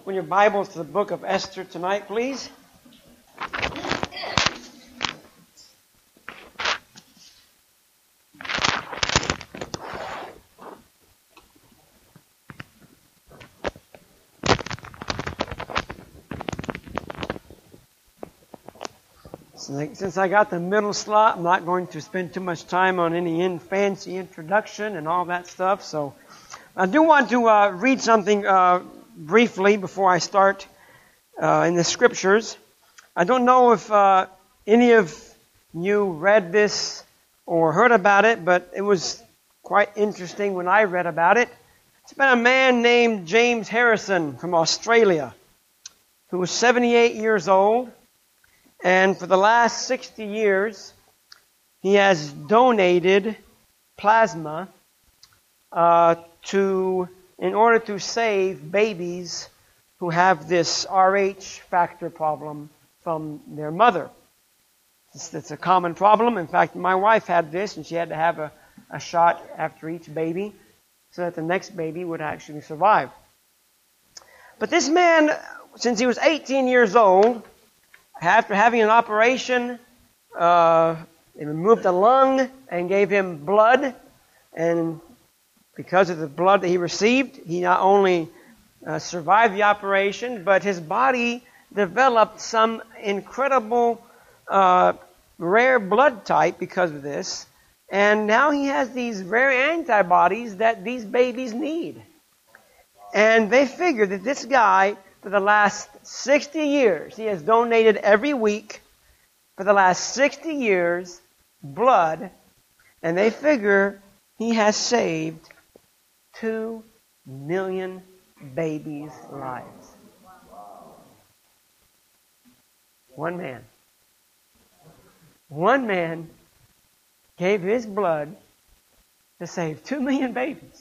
Open your Bibles to the book of Esther tonight, please. Since I got the middle slot, I'm not going to spend too much time on any fancy introduction and all that stuff. So I do want to read something briefly before I start in the scriptures. I don't know if any of you read this or heard about it, but it was quite interesting when I read about it. It's about a man named James Harrison from Australia who was 78 years old. And for the last 60 years, he has donated plasma in order to save babies who have this Rh factor problem from their mother. It's a common problem. In fact, my wife had this, and she had to have a shot after each baby so that the next baby would actually survive. But this man, since he was 18 years old, after having an operation, they removed a lung and gave him blood. And because of the blood that he received, he not only survived the operation, but his body developed some incredible rare blood type because of this. And now he has these rare antibodies that these babies need. And they figure that this guy, for the last 60 years, he has donated every week for the last 60 years blood, and they figure he has saved 2 million babies' lives. One man gave his blood to save 2 million babies.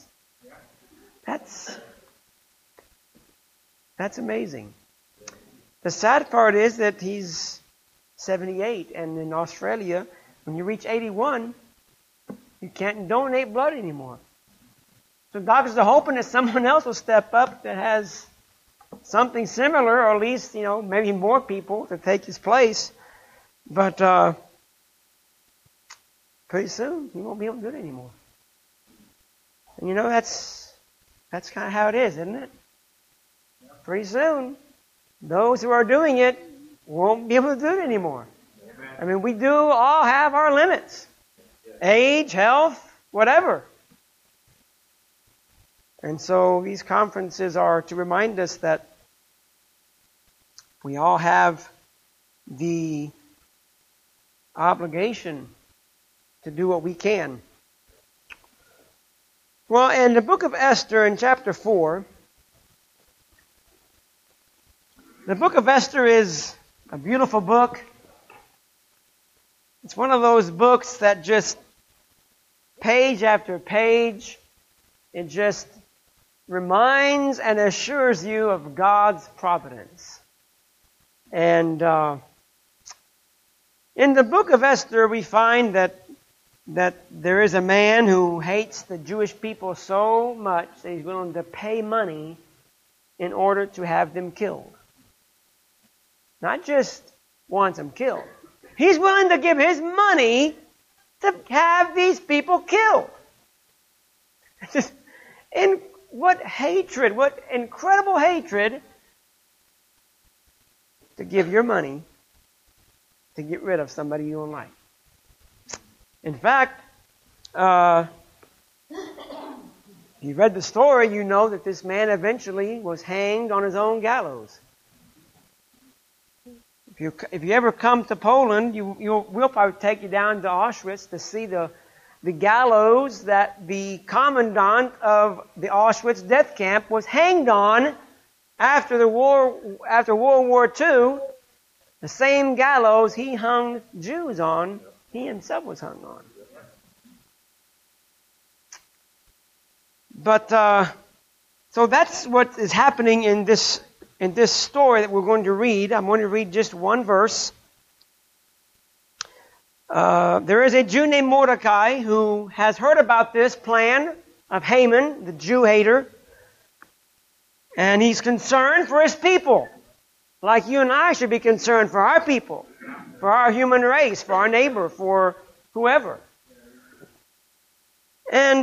That's amazing. The sad part is that he's 78, and in Australia, when you reach 81, you can't donate blood anymore. So doctors are hoping that someone else will step up that has something similar, or at least, maybe more people to take his place. But pretty soon, he won't be able to do it anymore. And that's kind of how it is, isn't it? Pretty soon, those who are doing it won't be able to do it anymore. Amen. I mean, we do all have our limits. Age, health, whatever. And so these conferences are to remind us that we all have the obligation to do what we can. Well, in the book of Esther, in chapter 4, the book of Esther is a beautiful book. It's one of those books that just, page after page, it just reminds and assures you of God's providence. And in the book of Esther, we find that there is a man who hates the Jewish people so much that he's willing to pay money in order to have them killed. Not just wants them killed. He's willing to give his money to have these people killed. And what hatred, what incredible hatred to give your money to get rid of somebody you don't like. In fact, if you read the story, you know that this man eventually was hanged on his own gallows. If you ever come to Poland, we'll probably take you down to Auschwitz to see the gallows that the commandant of the Auschwitz death camp was hanged on after World War II. The same gallows he hung Jews on, he himself was hung on. But so that's what is happening in this story that we're going to read. I'm going to read just one verse. There is a Jew named Mordecai who has heard about this plan of Haman, the Jew hater. And He's concerned for His people. Like you and I should be concerned for our people, for our human race, for our neighbor, for whoever. And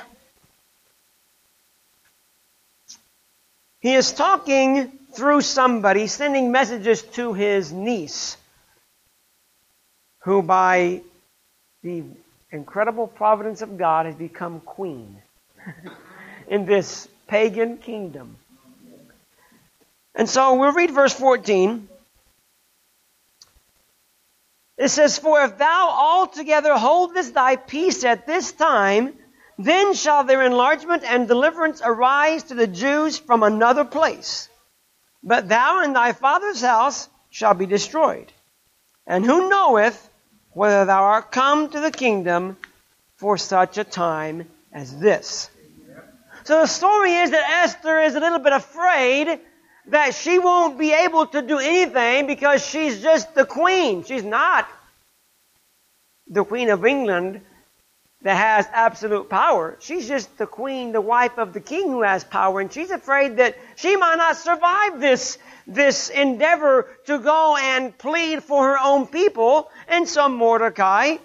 He is talking through somebody, sending messages to his niece, who by the incredible providence of God has become queen in this pagan kingdom. And so we'll read verse 14. It says, "For if thou altogether holdest thy peace at this time, then shall their enlargement and deliverance arise to the Jews from another place. But thou and thy father's house shall be destroyed. And who knoweth whether thou art come to the kingdom for such a time as this?" So the story is that Esther is a little bit afraid that she won't be able to do anything because she's just the queen. She's not the Queen of England that has absolute power. She's just the queen, the wife of the king who has power. And she's afraid that she might not survive this endeavor to go and plead for her own people. And so Mordecai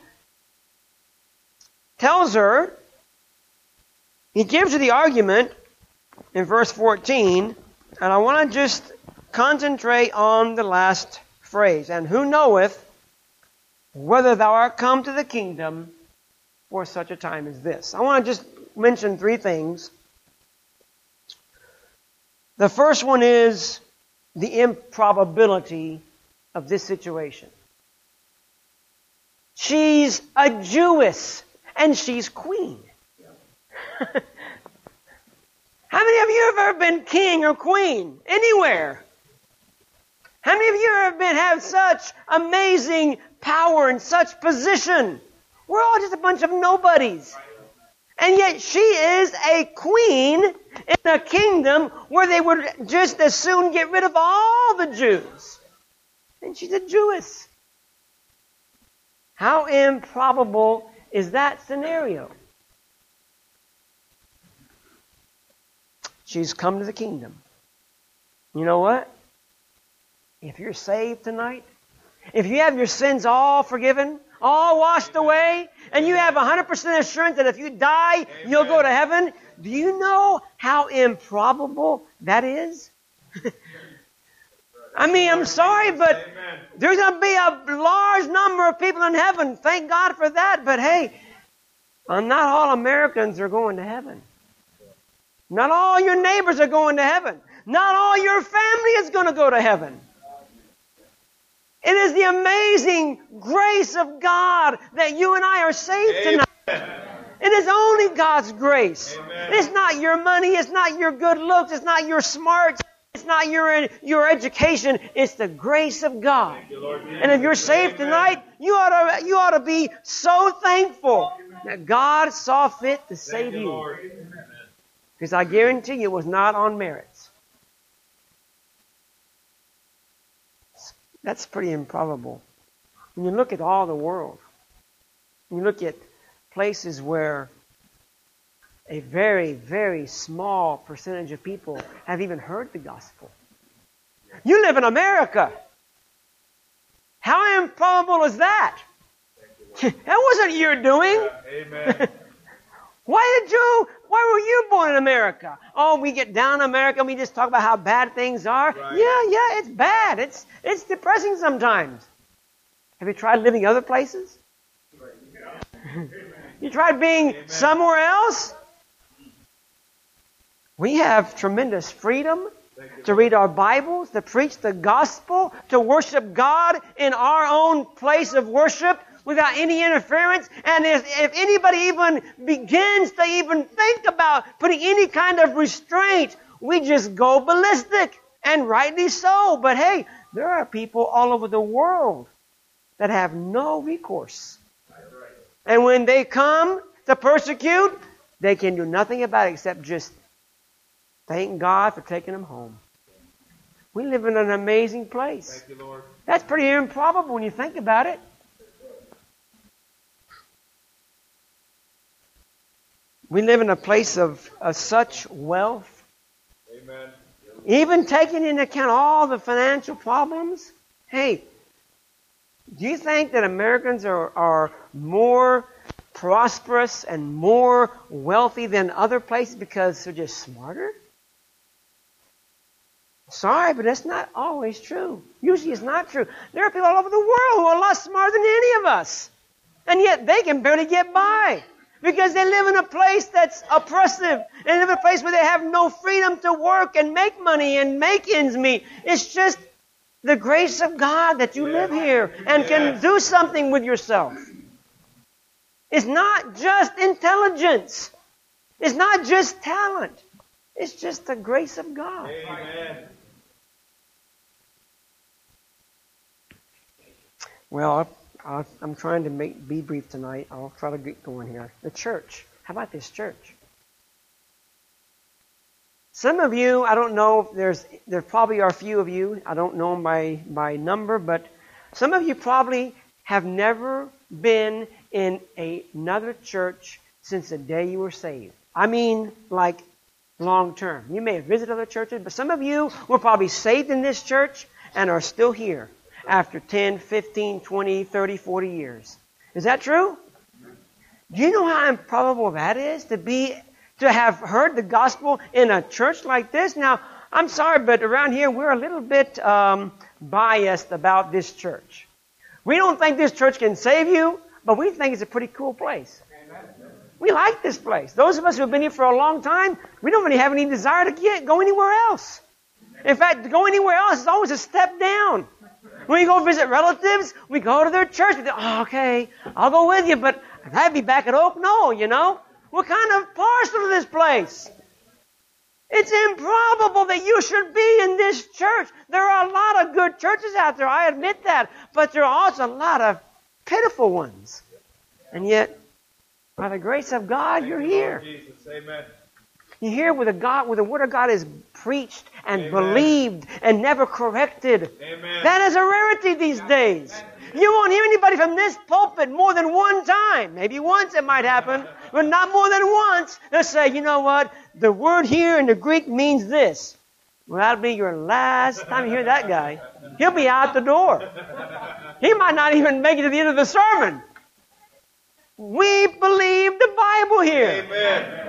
tells her, he gives her the argument in verse 14. And I want to just concentrate on the last phrase. "And who knoweth whether thou art come to the kingdom for such a time as this?" I want to just mention three things. The first one is the improbability of this situation. She's a Jewess and she's queen. How many of you have ever been king or queen anywhere? How many of you have such amazing power and such position? We're all just a bunch of nobodies. And yet she is a queen in a kingdom where they would just as soon get rid of all the Jews. And she's a Jewess. How improbable is that scenario? She's come to the kingdom. You know what? If you're saved tonight, if you have your sins all forgiven, all washed away, and you have 100% assurance that if you die, you'll go to heaven, do you know how improbable that is? I mean, I'm sorry, but there's going to be a large number of people in heaven. Thank God for that. But hey, not all Americans are going to heaven. Not all your neighbors are going to heaven. Not all your family is going to go to heaven. It is the amazing grace of God that you and I are saved tonight. It is only God's grace. Amen. It's not your money. It's not your good looks. It's not your smarts. It's not your education. It's the grace of God. And if you're saved tonight, you ought to be so thankful that God saw fit to save you. Because I guarantee you it was not on merits. That's pretty improbable. When you look at all the world, when you look at places where a very, very small percentage of people have even heard the gospel. You live in America. How improbable is that? That wasn't your doing. Amen. Why were you born in America? Oh, we get down in America and we just talk about how bad things are. Right. Yeah, it's bad. It's depressing sometimes. Have you tried living other places? You tried being somewhere else? We have tremendous freedom to read our Bibles, to preach the gospel, to worship God in our own place of worship without any interference. And if anybody even begins to even think about putting any kind of restraint, we just go ballistic, and rightly so. But hey, there are people all over the world that have no recourse. And when they come to persecute, they can do nothing about it except just thank God for taking them home. We live in an amazing place. Thank you, Lord. That's pretty improbable when you think about it. We live in a place of such wealth. Amen. Even taking into account all the financial problems, hey, do you think that Americans are more prosperous and more wealthy than other places because they're just smarter? Sorry, but that's not always true. Usually it's not true. There are people all over the world who are a lot smarter than any of us. And yet they can barely get by. Because they live in a place that's oppressive. They live in a place where they have no freedom to work and make money and make ends meet. It's just the grace of God that you live here and can do something with yourself. It's not just intelligence. It's not just talent. It's just the grace of God. Amen. Well, I'm trying to be brief tonight. I'll try to get going here. The church. How about this church? Some of you, I don't know, there probably are a few of you, I don't know by number, but some of you probably have never been in another church since the day you were saved. I mean, like long term. You may have visited other churches, but some of you were probably saved in this church and are still here after 10, 15, 20, 30, 40 years. Is that true? Do you know how improbable that is to have heard the gospel in a church like this? Now, I'm sorry, but around here we're a little bit biased about this church. We don't think this church can save you, but we think it's a pretty cool place. We like this place. Those of us who have been here for a long time, we don't really have any desire to go anywhere else. In fact, to go anywhere else is always a step down. When we go visit relatives, we go to their church. We think, oh, okay, I'll go with you, but I'd be back at Oak Knoll, you know. We're kind of partial to this place. It's improbable that you should be in this church. There are a lot of good churches out there, I admit that. But there are also a lot of pitiful ones. And yet, by the grace of God, you're here. Amen. You're here where the Word of God is preached and believed and never corrected. Amen. That is a rarity these days. You won't hear anybody from this pulpit more than one time. Maybe once it might happen, but not more than once. They'll say, you know what? The word here in the Greek means this. Well, that'll be your last time you hear that guy. He'll be out the door. He might not even make it to the end of the sermon. We believe the Bible here. Amen.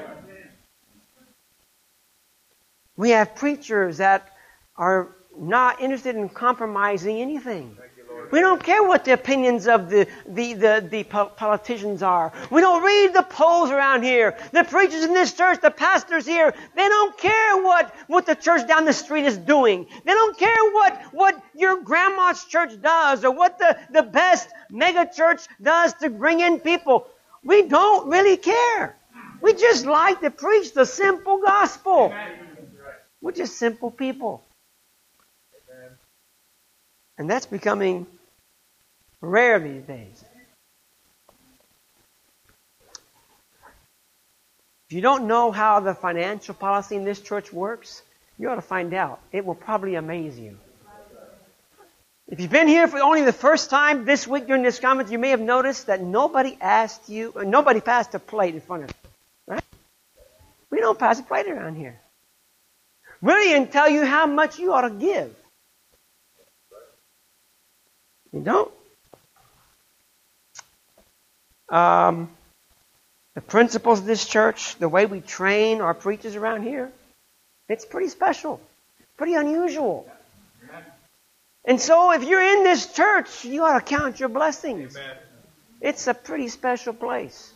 We have preachers that are not interested in compromising anything. We don't care what the opinions of the politicians are. We don't read the polls around here. The preachers in this church, the pastors here, they don't care what the church down the street is doing. They don't care what your grandma's church does or what the best mega church does to bring in people. We don't really care. We just like to preach the simple gospel. We're just simple people. And that's becoming rare these days. If you don't know how the financial policy in this church works, you ought to find out. It will probably amaze you. If you've been here for only the first time this week during this conference, you may have noticed that nobody passed a plate in front of you. Right? We don't pass a plate around here. We don't even tell you how much you ought to give. You don't? The principles of this church, the way we train our preachers around here, it's pretty special, pretty unusual. And so if you're in this church, you ought to count your blessings. Amen. It's a pretty special place.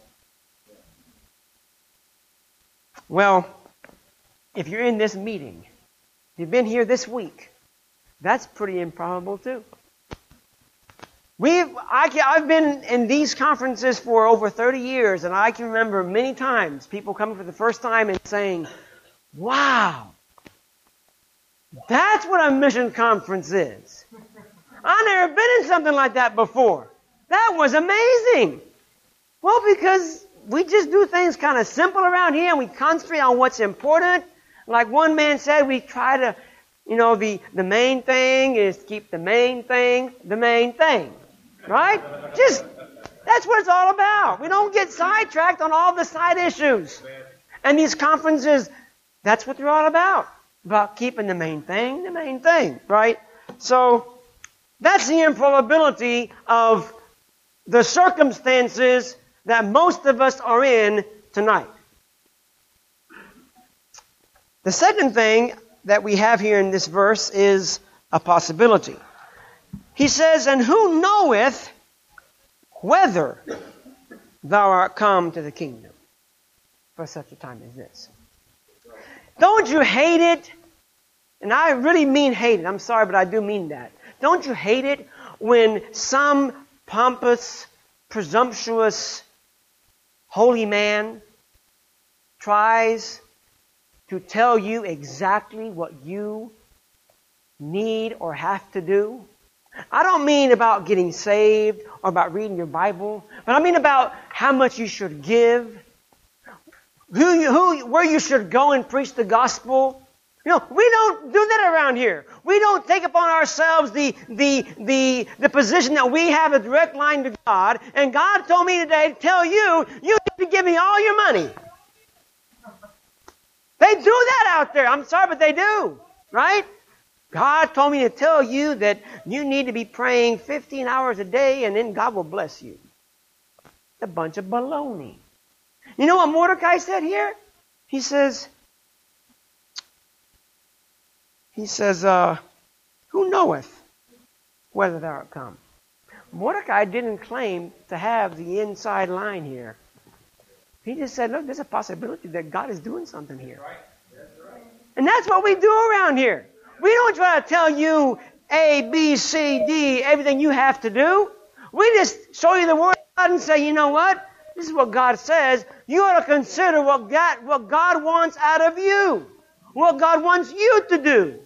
Well, if you're in this meeting, if you've been here this week, that's pretty improbable too. I've been in these conferences for over 30 years, and I can remember many times people coming for the first time and saying, wow, that's what a mission conference is. I've never been in something like that before. That was amazing. Well, because we just do things kind of simple around here, and we concentrate on what's important. Like one man said, we try to, the main thing is to keep the main thing the main thing. Right? That's what it's all about. We don't get sidetracked on all the side issues. And these conferences, that's what they're all about. about keeping the main thing, right? So that's the improbability of the circumstances that most of us are in tonight. The second thing that we have here in this verse is a possibility. He says, and who knoweth whether thou art come to the kingdom for such a time as this? Don't you hate it? And I really mean hate it. I'm sorry, but I do mean that. Don't you hate it when some pompous, presumptuous, holy man tries to tell you exactly what you need or have to do? I don't mean about getting saved or about reading your Bible, but I mean about how much you should give, where you should go and preach the gospel. You know, we don't do that around here. We don't take upon ourselves the position that we have a direct line to God. And God told me today to tell you, you need to give me all your money. They do that out there. I'm sorry, but they do. Right? God told me to tell you that you need to be praying 15 hours a day and then God will bless you. A bunch of baloney. You know what Mordecai said here? He says, who knoweth whether thou art come? Mordecai didn't claim to have the inside line here. He just said, look, there's a possibility that God is doing something here. And that's what we do around here. We don't try to tell you A, B, C, D, everything you have to do. We just show you the Word of God and say, you know what? This is what God says. You ought to consider what God wants out of you. What God wants you to do.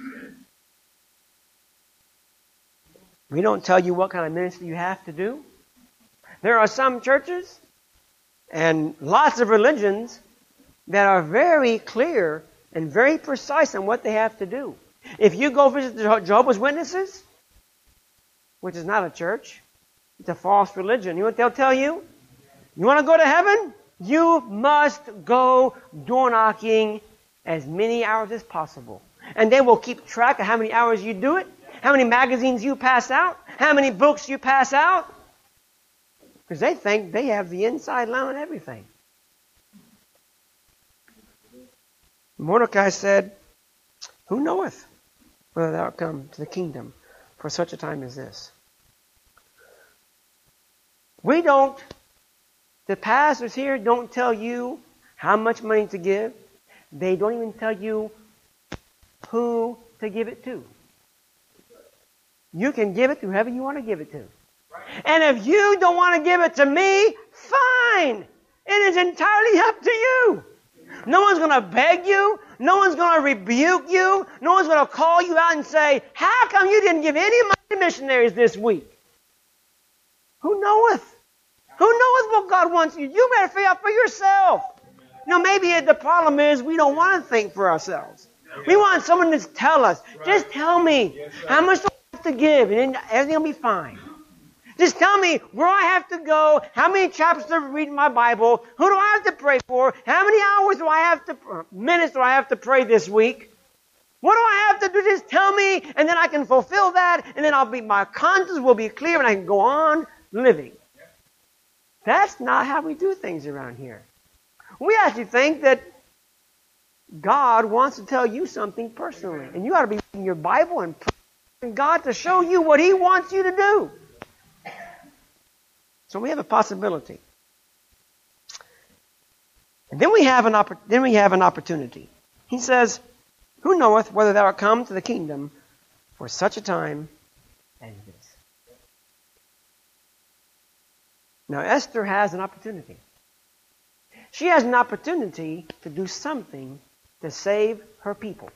We don't tell you what kind of ministry you have to do. There are some churches and lots of religions that are very clear and very precise on what they have to do. If you go visit the Jehovah's Witnesses, which is not a church, it's a false religion, you know what they'll tell you? You want to go to heaven? You must go door knocking as many hours as possible. And they will keep track of how many hours you do it, how many magazines you pass out, how many books you pass out. Because they think they have the inside line on everything. Mordecai said, who knoweth whether thou art come to the kingdom for such a time as this? The pastors here don't tell you how much money to give. They don't even tell you who to give it to. You can give it to whoever you want to give it to. And if you don't want to give it to me, fine. It is entirely up to you. No one's going to beg you. No one's going to rebuke you. No one's going to call you out and say, how come you didn't give any money to missionaries this week? Who knoweth? Who knoweth what God wants you? You better figure out for yourself. You know, maybe the problem is we don't want to think for ourselves. We want someone to tell us. Just tell me how much do I have to give, and then everything will be fine. Just tell me where I have to go, how many chapters to read in my Bible, who do I have to pray for, how many minutes do I have to pray this week? What do I have to do? Just tell me, and then I can fulfill that, and then my conscience will be clear, and I can go on living. That's not how we do things around here. We actually think that God wants to tell you something personally, and you ought to be reading your Bible and praying God to show you what He wants you to do. So we have a possibility. And then we have an opportunity. He says, who knoweth whether thou art come to the kingdom for such a time as this? Now Esther has an opportunity. She has an opportunity to do something to save her people.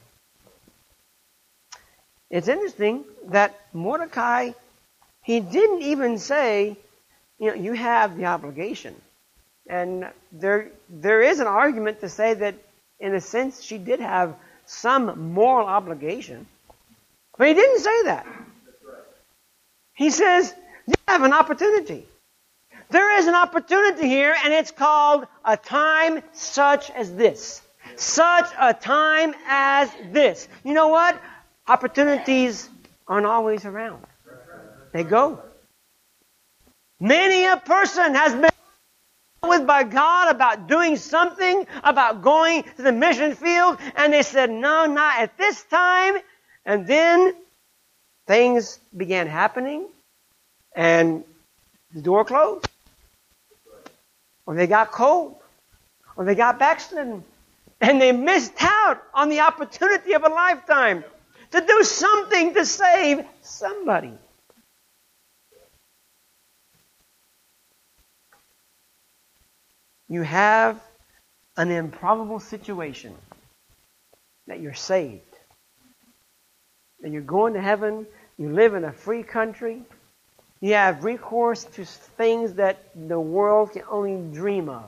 It's interesting that Mordecai, he didn't even say, you have the obligation. And there is an argument to say that, in a sense, she did have some moral obligation. But he didn't say that. He says, you have an opportunity. There is an opportunity here, and it's called a time such as this. Such a time as this. You know what? Opportunities aren't always around. They go. Many a person has been with by God about doing something, about going to the mission field, and they said, no, not at this time. And then things began happening, and the door closed. Or they got cold. Or they got backslidden. And they missed out on the opportunity of a lifetime to do something to save somebody. You have an improbable situation that you're saved, that you're going to heaven, you live in a free country, you have recourse to things that the world can only dream of.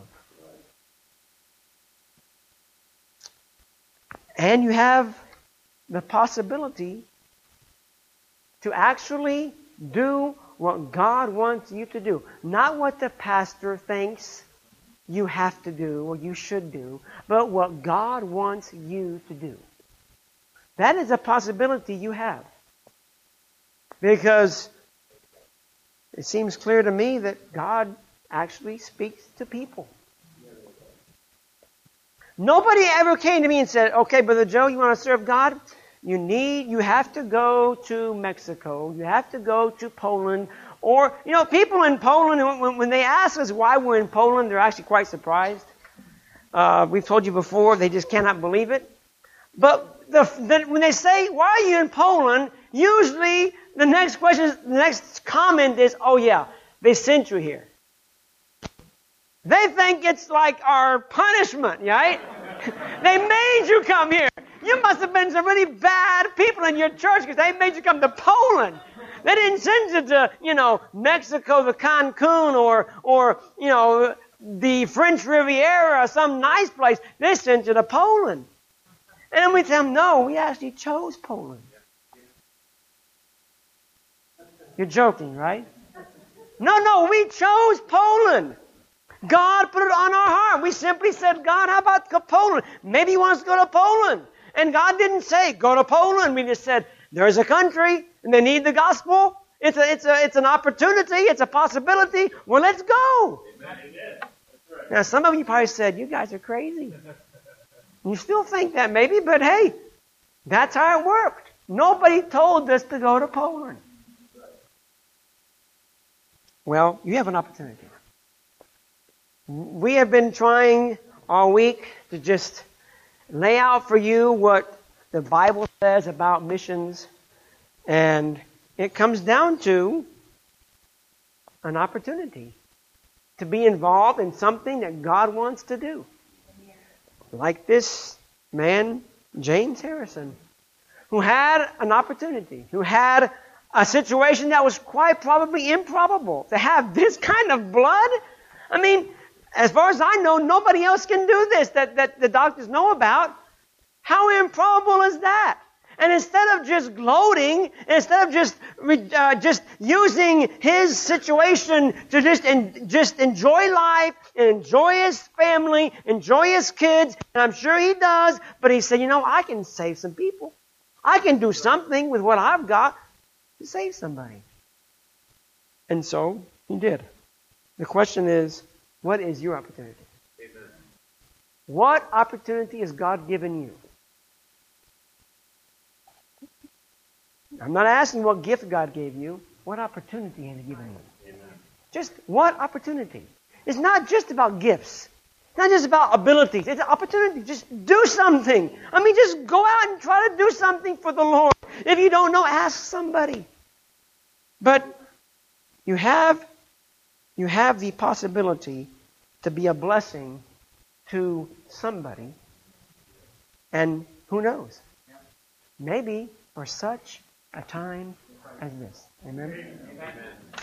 And you have the possibility to actually do what God wants you to do. Not what the pastor thinks you have to do or you should do, but what God wants you to do. That is a possibility you have. Because it seems clear to me that God actually speaks to people. Nobody ever came to me and said, okay, Brother Joe, you want to serve God? You have to go to Mexico. You have to go to Poland. Or, people in Poland, when they ask us why we're in Poland, they're actually quite surprised. We've told you before, they just cannot believe it. But when they say, why are you in Poland? Usually the next comment is, oh yeah, they sent you here. They think it's like our punishment, right? They made you come here. You must have been some really bad people in your church because they made you come to Poland. They didn't send you to, Mexico, the Cancun, or the French Riviera, or some nice place. They sent you to Poland. And then we tell them, no, we actually chose Poland. You're joking, right? No, we chose Poland. God put it on our heart. We simply said, God, how about Poland? Maybe He wants to go to Poland. And God didn't say, go to Poland. We just said, there's a country, and they need the gospel. It's an opportunity. It's a possibility. Well, let's go. Amen. Now, some of you probably said, you guys are crazy. You still think that maybe, but hey, that's how it worked. Nobody told us to go to Poland. Well, you have an opportunity. We have been trying all week to just lay out for you what the Bible says about missions, and it comes down to an opportunity to be involved in something that God wants to do. Like this man, James Harrison, who had an opportunity, who had a situation that was quite probably improbable. To have this kind of blood? I mean, as far as I know, nobody else can do this that the doctors know about. How improbable is that? And instead of just gloating, instead of just using his situation to just enjoy life, enjoy his family, enjoy his kids, and I'm sure he does, but he said, I can save some people. I can do something with what I've got to save somebody. And so he did. The question is, what is your opportunity? Amen. What opportunity has God given you? I'm not asking what gift God gave you. What opportunity has He given you? Amen. Just what opportunity? It's not just about gifts. It's not just about abilities. It's an opportunity. Just do something. I mean, just go out and try to do something for the Lord. If you don't know, ask somebody. But you have the possibility to be a blessing to somebody. And who knows? Maybe for such a time as this. Amen? Amen.